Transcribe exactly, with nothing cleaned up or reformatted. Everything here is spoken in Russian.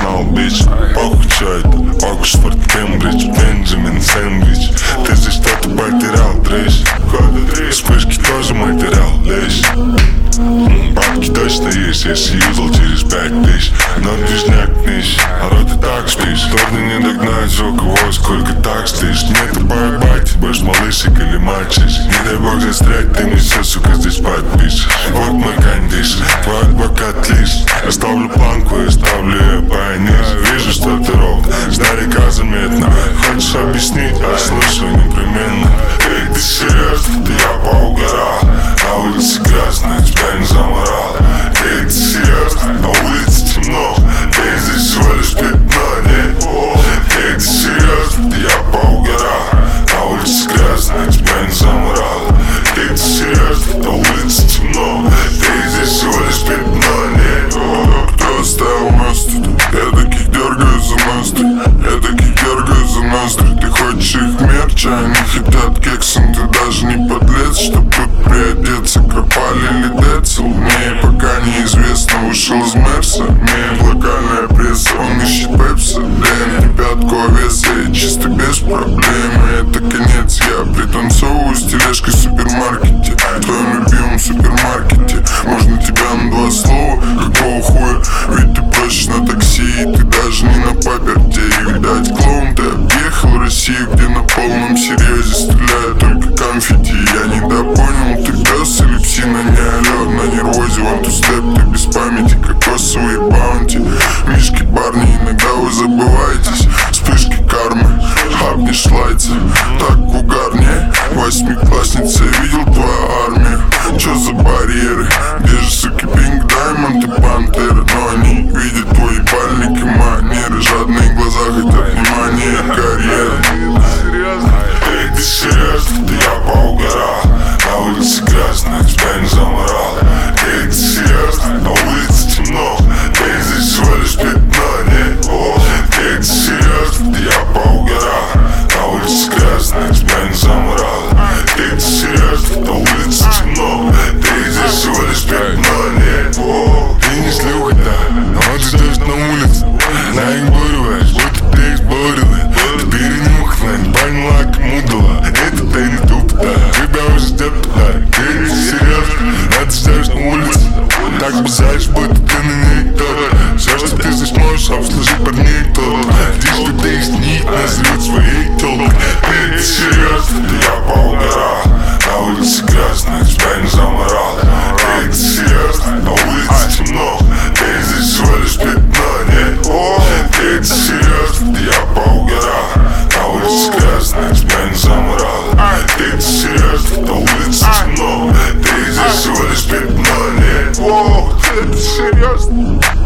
знал, бич. Похуй, чё это, Оксфорд, Кембридж, Бенджамин, сэндвич. Ты здесь что-то потерял, дрыщ. Вспышки тоже материал, лечь. Бабки точно есть, если юзал через пять тысяч. Но движняк нищ, а рот и так спишь. Трудно не догнать руководство, сколько так стишь. Нет, ты поебать, будешь малышек или мальчиш. Не дай бог застрять, ты мне все, сука, здесь подпишешь. Вот мой кондишн, твой адвокат лишь. Я ставлю планку и ставлю ее пониже. Вижу, что ты ровно, сдалека заметно. Хочешь объяснить, я слушаю непременно. Эй, ты серьезно, ты я поугарал. На улице грязно, тебя не заморал. Эй, ты серьезно, на улице темно. Эй, здесь всего лишь пятно, нет. Эй, ты серьезно, ты я поугарал. На улице грязно, тебя не заморал. Эй, ты серьезно, на улице темно. Эй, здесь всего лишь пятно, нет. Кто оставил нас тут? Я таких дергаю за ноздри. Я таких дергаю за ноздри. Ты хочешь их мерч, а они хотят кексом. Ты даже не подлец, чтоб тут приодеться. Кропали или Децл? Мне пока неизвестно. Вышел из Мерса, имеет локальная пресса. Он ищет пепса, ДН, пятку овеса. И чисто без проблем. Это конец, я пританцовываю с тележкой в супермаркете. В твоем любимом супермаркете. Можно тебя на два слова, какого хуя? Ведь ты просишь на такси, и ты даже не на паперте. И видать, клоун, ты объехал Россию, где на полном серьезе стреляют только конфетти. Я недопонял, ты пес или псина, не алё, на нервозе. One two step, ты без памяти, кокосовые баунти. Мишки, парни, иногда вы забываетесь. Вспышки кармы, хапнешь лайца. Так угарнее, восьмиклассница, я видел твою армию. Чё за барьеры? Где же, суки, Пинк Даймонд и Пантера? Но они видят твой ебальник и манеры. Жадные глаза хотят внимания и карьеры. Эй, ты серьезно? Да я поугарал. На улице грязно, тебя не заморал. Эй, ты серьезно? На улице темно. Эй, здесь всего лишь пятно, нет. Эй, ты серьезно? Да я поугарал. На улице грязно, тебя не заморал. Эй, ты серьезно? На улице темно. Эй, здесь всего лишь пятно, нет. Ты не шлюха, да, но ты ждешь на улице. На их бурываешь, будто ты изборила. Ты перенюхана, не поняла, кому дала. Это ты не туп-то, тебя уже ждет туда. Ты серьезно, да ты ждешь на улице. Так базаришь, будто ты на ней тот. Все, что ты здесь можешь, обслужить парней тот. Ты что ты их снить, назрет своей телкой. Ты серьезно, да я поугарал. На улице грязно, тебя не заморал. Эй, ты серьезно, на улице темно. Эй, здесь всего лишь пятно, нет. Эй, ты серьезно, да я поугарал. На улице грязно, тебя не заморал. Эй, ты серьезно, на улице темно. Эй, здесь всего лишь пятно, нет. Эй, ты серьезно?